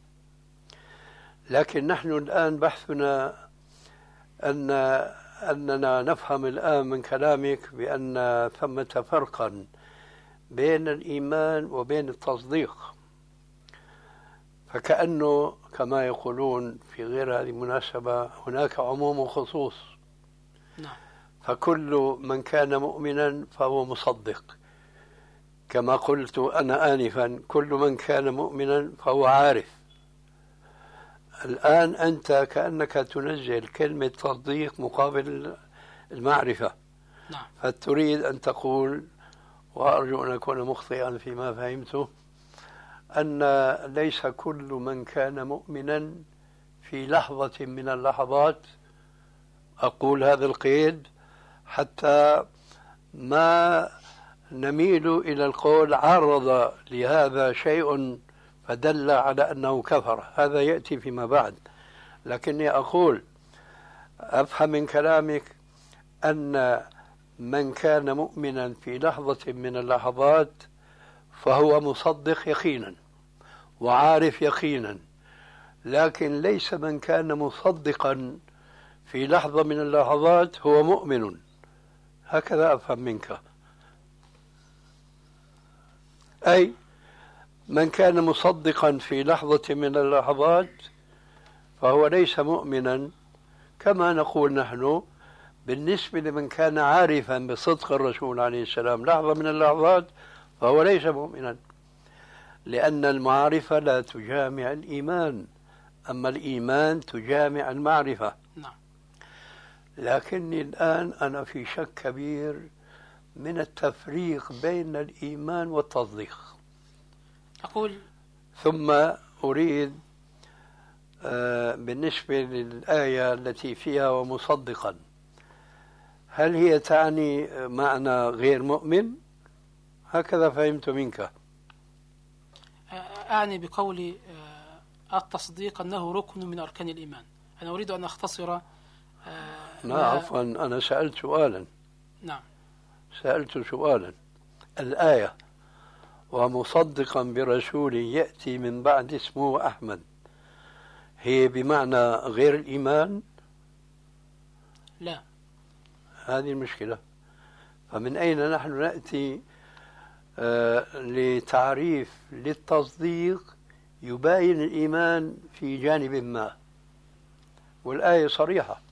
لكن نحن الآن بحثنا أن أننا نفهم الآن من كلامك بأن ثمة فرقا بين الإيمان وبين التصديق، فكأنه كما يقولون في غير هذه المناسبة هناك عموم وخصوص. نعم. فكل من كان مؤمنا فهو مصدق، كما قلت أنا آنفا كل من كان مؤمنا فهو عارف. الآن أنت كأنك تنزل كلمة تصديق مقابل المعرفة. نعم. فتريد أن تقول، وأرجو أن أكون مخطئا فيما فهمته، أن ليس كل من كان مؤمنا في لحظة من اللحظات، أقول هذا القيد حتى ما نميل إلى القول عرض لهذا شيء فدل على أنه كفر، هذا يأتي فيما بعد. لكني أقول أفهم من كلامك أن من كان مؤمنا في لحظة من اللحظات فهو مصدق يقينا وعارف يقينا، لكن ليس من كان مصدقا في لحظة من اللحظات هو مؤمن. هكذا أفهم منك. أي من كان مصدقا في لحظة من اللحظات فهو ليس مؤمنا، كما نقول نحن بالنسبة لمن كان عارفا بصدق الرسول عليه السلام لحظة من اللحظات فهو ليس مؤمنا، لأن المعرفة لا تجامع الإيمان، أما الإيمان تجامع المعرفة. نعم. لكني الآن أنا في شك كبير من التفريق بين الإيمان والتصديق. أقول ثم أريد آه بالنسبة للآية التي فيها ومصدقا، هل هي تعني معنى غير مؤمن؟ هكذا فهمت منك. أعني بقولي التصديق أنه ركن من أركان الإيمان. أنا أريد أن أختصر. لا عفوا، أنا سألت سؤالا. نعم. سألت سؤالا. الآية ومصدقا برسول يأتي من بعد اسمه أحمد هي بمعنى غير الإيمان؟ لا. هذه المشكلة. فمن أين نحن نأتي آه لتعريف للتصديق يباين الإيمان في جانب ما، والآية صريحة.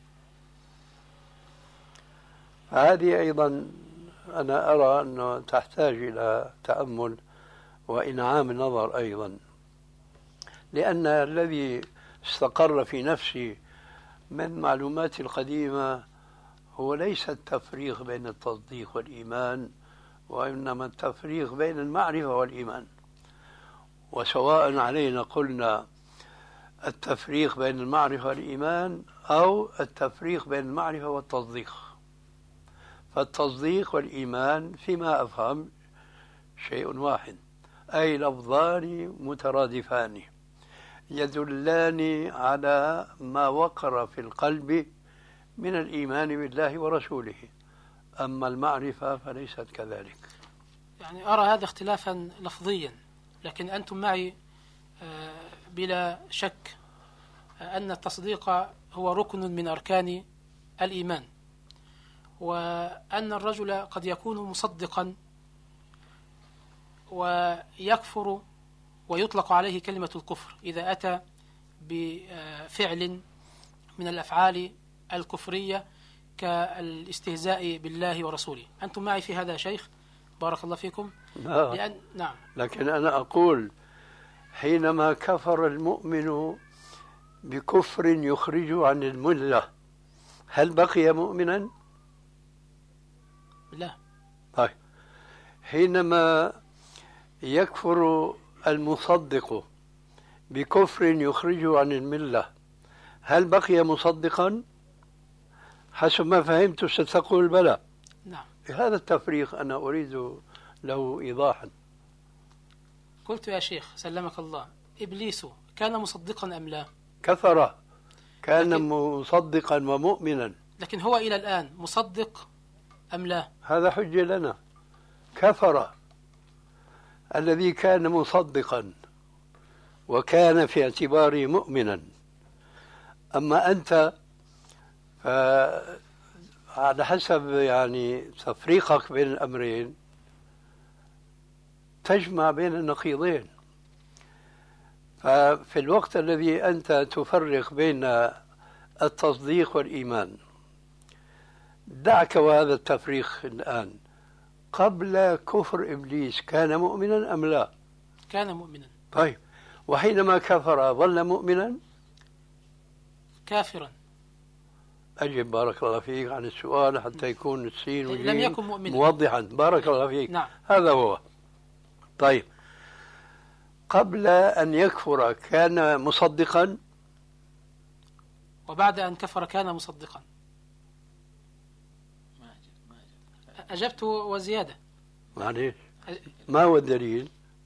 هذه أيضا أنا أرى أنه تحتاج إلى تأمل وإنعام النظر أيضا، لأن الذي استقر في نفسي من معلوماتي القديمة هو ليس التفريق بين التصديق والإيمان، وإنما التفريق بين المعرفة والإيمان. وسواء علينا قلنا التفريق بين المعرفة والإيمان أو التفريق بين المعرفة والتصديق، فالتصديق والإيمان فيما أفهم شيء واحد، أي لفظان مترادفان يدلان على ما وقر في القلب من الإيمان بالله ورسوله، أما المعرفة فليست كذلك. يعني أرى هذا اختلافا لفظيا، لكن أنتم معي بلا شك أن التصديق هو ركن من أركان الإيمان، وأن الرجل قد يكون مصدقا ويكفر ويطلق عليه كلمة الكفر إذا أتى بفعل من الأفعال الكفرية كالاستهزاء بالله ورسوله. أنتم معي في هذا يا شيخ؟ بارك الله فيكم. لا. لأن نعم. لكن أنا أقول حينما كفر المؤمن بكفر يخرج عن الملة، هل بقي مؤمنا؟ لا. طيب، حينما يكفر المصدق بكفر يخرجه عن الملة، هل بقي مصدقا؟ حسب ما فهمت ستقول بلى. نعم. هذا التفريق أنا أريد له إيضاحا. قلت يا شيخ سلمك الله، إبليس كان مصدقا أم لا؟ كفر، كان لكن مصدقا ومؤمنا. لكن هو إلى الآن مصدق أم لا؟ هذا حجة لنا. كفر الذي كان مصدقا وكان في اعتباره مؤمنا. أما أنت على حسب يعني تفريقك بين الأمرين تجمع بين النقيضين. ففي الوقت الذي أنت تفرق بين التصديق والإيمان، دعك وهذا التفريق الآن، قبل كفر إبليس كان مؤمنا أم لا؟ كان مؤمنا. طيب، وحينما كفر ظل مؤمنا؟ كافرا. أجب بارك الله فيك عن السؤال حتى يكون السين والجيم لم يكن مؤمنا موضحا. بارك الله فيك. نعم. هذا هو. طيب، قبل أن يكفر كان مصدقا، وبعد أن كفر كان مصدقا. أجبت وزيادة. معليش، ما هو الدليل؟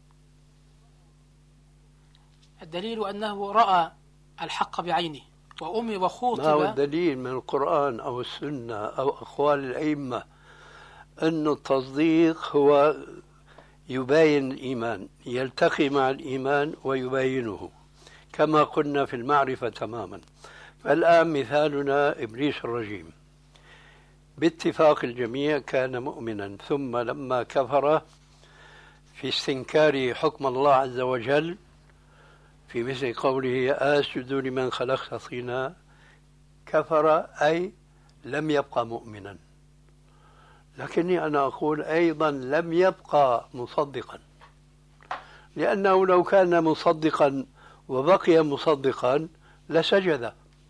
الدليل أنه رأى الحق بعينه وأمي وخوطب. ما هو الدليل من القرآن أو السنة أو أقوال الأئمة أن التصديق هو يباين الإيمان، يلتقي مع الإيمان ويباينه كما قلنا في المعرفة تماما. فالآن مثالنا إبليس الرجيم، باتفاق الجميع كان مؤمنا، ثم لما كفر في استنكار حكم الله عز وجل في مثل قوله أسجد لمن خلقت طينا، كفر أي لم يبقى مؤمنا. لكني أنا أقول أيضا لم يبقى مصدقا، لأنه لو كان مصدقا وبقي مصدقا لسجد.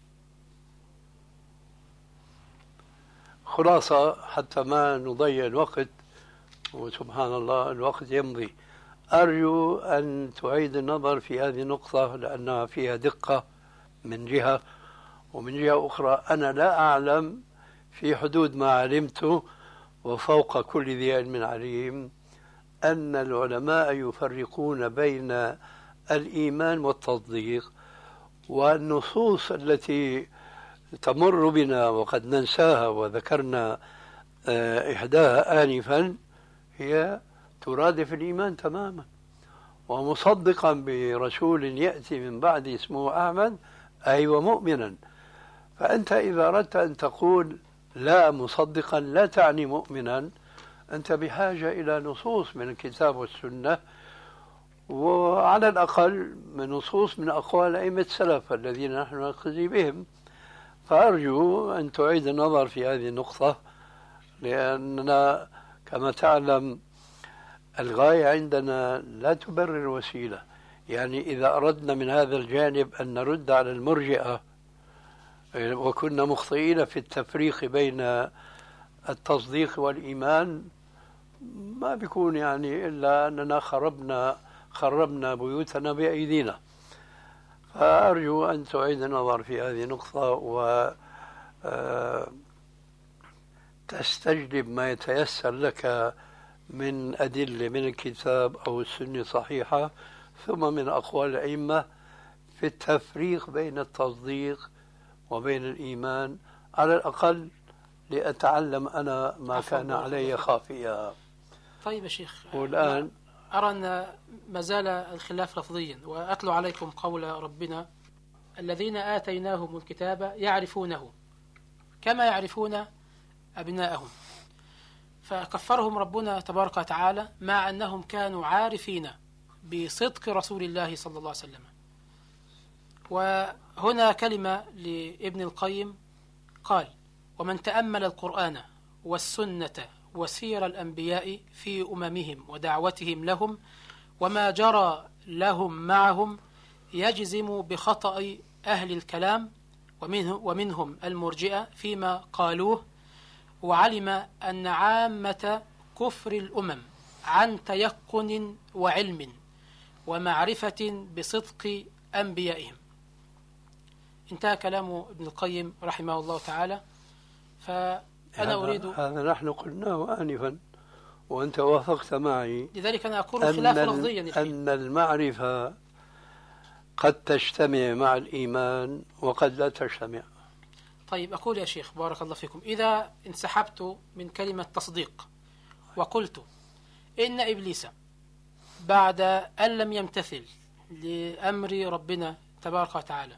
خلاصة حتى ما نضيع الوقت، وسبحان الله الوقت يمضي، أرجو أن تعيد النظر في هذه النقطة لأنها فيها دقة من جهة، ومن جهة أخرى أنا لا أعلم في حدود ما علمته وفوق كل ذي علم عليم أن العلماء يفرقون بين الإيمان والتصديق، والنصوص التي تمر بنا وقد ننساها وذكرنا إحداها آنفا هي ترادف الإيمان تماما. ومصدقا برسول يأتي من بعد اسمه أحمد أي ومؤمنا. فأنت إذا أردت أن تقول لا مصدقا لا تعني مؤمنا، أنت بحاجة إلى نصوص من الكتاب والسنة، وعلى الأقل من نصوص من أقوال أئمة السلف الذين نحن نقتدي بهم. فأرجو أن تعيد النظر في هذه النقطة، لأننا كما تعلم الغاية عندنا لا تبرر الوسيلة. يعني إذا أردنا من هذا الجانب أن نرد على المرجئة وكنا مخطئين في التفريق بين التصديق والإيمان، ما بيكون يعني إلا أننا خربنا خربنا بيوتنا بأيدينا. فأرجو أن تعيد النظر في هذه النقطة وتستجلب ما يتيسر لك من أدلة من الكتاب أو السنة صحيحة، ثم من أقوال الأئمة في التفريق بين التصديق وبين الإيمان، على الأقل لأتعلم أنا ما كان علي خافيا. طيب يا شيخ، والآن أرى أن ما زال الخلاف لفظيا، وأتلو عليكم قول ربنا الذين آتيناهم الكتاب يعرفونه كما يعرفون أبناءهم. فكفرهم ربنا تبارك وتعالى مع أنهم كانوا عارفين بصدق رسول الله صلى الله عليه وسلم. وهنا كلمة لابن القيم قال: ومن تأمل القرآن والسنة وسير الأنبياء في أممهم ودعوتهم لهم وما جرى لهم معهم يجزم بخطأ أهل الكلام ومنهم المرجئة فيما قالوه، وعلم أن عامة كفر الأمم عن تيقن وعلم ومعرفة بصدق أنبيائهم. انتهى كلام ابن القيم رحمه الله تعالى. فأنا أريد هذا نحن قلناه آنفا وأنت وافقت معي، لذلك أنا أقول خلاف لفظيا أن المعرفة قد تجتمع مع الإيمان وقد لا تجتمع. طيب أقول يا شيخ بارك الله فيكم، إذا انسحبت من كلمة تصديق وقلت إن إبليس بعد أن لم يمتثل لأمر ربنا تبارك وتعالى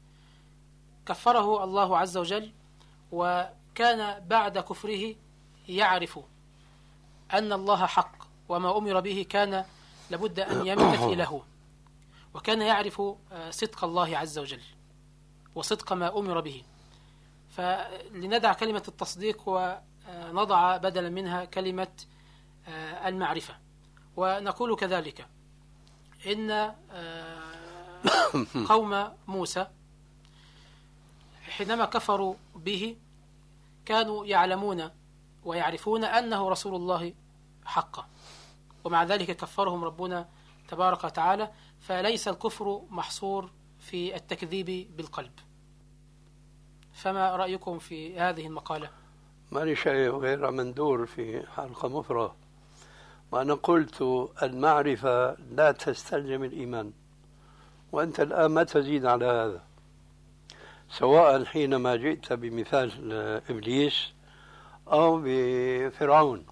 كفره الله عز وجل، وكان بعد كفره يعرف أن الله حق وما أمر به كان لابد أن يمتثله، وكان يعرف صدق الله عز وجل وصدق ما أمر به، فلندع كلمة التصديق ونضع بدلا منها كلمة المعرفة. ونقول كذلك إن قوم موسى حينما كفروا به كانوا يعلمون ويعرفون أنه رسول الله حقا، ومع ذلك كفرهم ربنا تبارك وتعالى. فليس الكفر محصور في التكذيب بالقلب. فما رأيكم في هذه المقالة؟ ما لي شيء غير مندور في حلقة مفرغة. ما أنا قلت المعرفة لا تستلزم الإيمان، وأنت الآن ما تزيد على هذا، سواء حينما جئت بمثال إبليس أو بفرعون.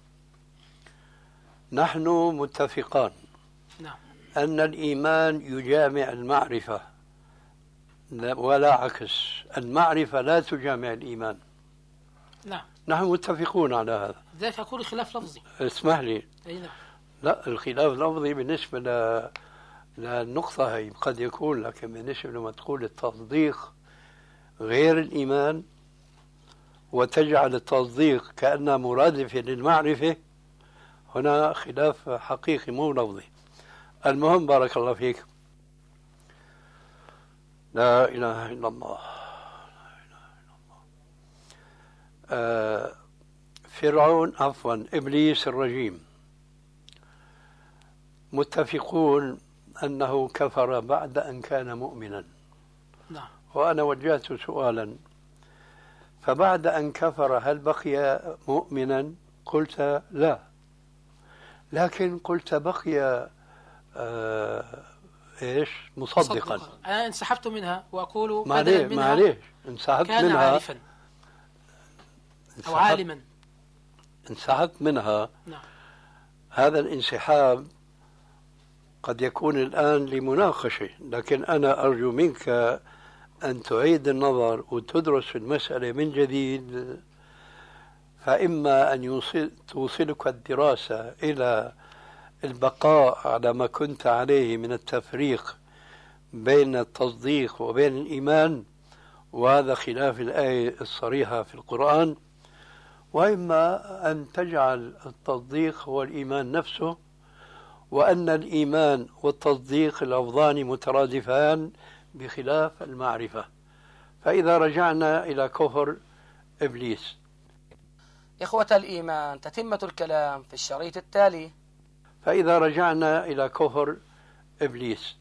نحن متفقان نعم. أن الإيمان يجامع المعرفة ولا عكس، المعرفة لا تجامع الإيمان. نعم. نحن متفقون على هذا. ذلك أقول خلاف لفظي. اسمح لي. أي نعم. لا، الخلاف لفظي بالنسبة ل... للنقطة هي قد يكون، لكن بالنسبة لما تقول التصديق غير الإيمان وتجعل التصديق كأنه مرادف للمعرفة، هنا خلاف حقيقي مو لفظي. المهم بارك الله فيك. لا إله إلا الله، لا إله إلا الله. آه فرعون عفوا إبليس الرجيم متفقون أنه كفر بعد أن كان مؤمنا. نعم. وأنا وجهت سؤالا، فبعد أن كفر هل بقي مؤمنا؟ قلت لا، لكن قلت بقي آه إيش مصدقا. مصدقا. أنا انسحبت منها وأقول بدلا منها معليش انسحبت كان منها عارفا أو عالما. انسحبت منها. نعم. هذا الانسحاب قد يكون الآن لمناقشة، لكن أنا أرجو منك أن تعيد النظر وتدرس المسألة من جديد، فإما أن يوصل توصلك الدراسة إلى البقاء على ما كنت عليه من التفريق بين التصديق وبين الإيمان، وهذا خلاف الآية الصريحة في القرآن، وإما أن تجعل التصديق هو الإيمان نفسه، وأن الإيمان والتصديق لفظان مترادفان بخلاف المعرفة. فإذا رجعنا إلى كفر إبليس. إخوة الإيمان، تتمة الكلام في الشريط التالي. فإذا رجعنا إلى كفر إبليس،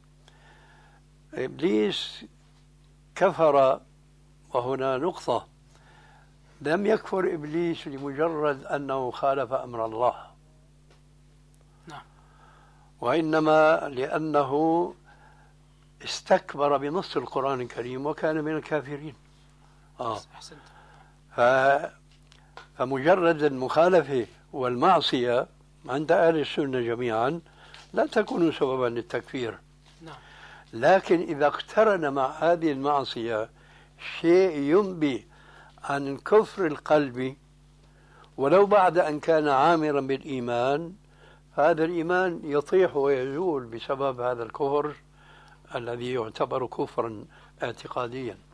إبليس كفر، وهنا نقطة، لم يكفر إبليس لمجرد أنه خالف أمر الله، نعم، وإنما لأنه استكبر بنص القرآن الكريم وكان من الكافرين. آه. ف... فمجرد المخالفة والمعصية عند أهل السنة جميعا لا تكون سببا للتكفير. نعم. لكن إذا اقترن مع هذه المعصية شيء ينبي عن كفر القلب ولو بعد أن كان عامرا بالإيمان، فهذا الإيمان يطيح ويزول بسبب هذا الكفر الذي يعتبر كفرا اعتقاديا.